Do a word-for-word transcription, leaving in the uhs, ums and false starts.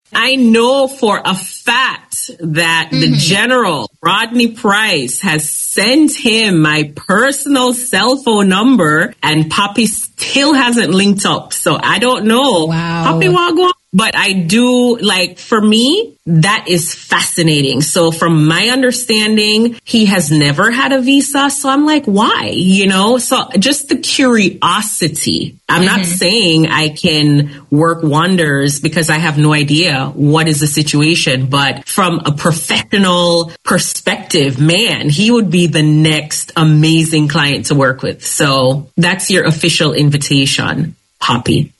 I know for a fact that mm-hmm. the General, Rodney Price, has sent him my personal cell phone number, and Poppy still hasn't linked up. So I don't know. Wow. Poppy Wagwan. But I do, like, for me, that is fascinating. So from my understanding, he has never had a visa. So I'm like, why? You know, so just the curiosity. I'm mm-hmm. not saying I can work wonders because I have no idea what is the situation. But from a professional perspective, man, he would be the next amazing client to work with. So that's your official invitation, Poppy.